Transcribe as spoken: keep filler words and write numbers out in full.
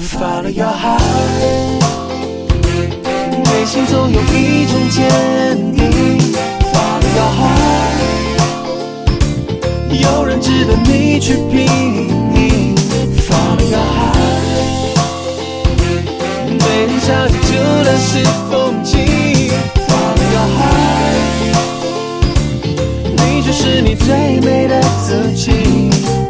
Follow your heart， 内心总有一种坚定。Follow your heart， 有人值得你去拼。Follow your heart， 没人着急就乱世风景。Follow your heart， 你就是你最美的自己。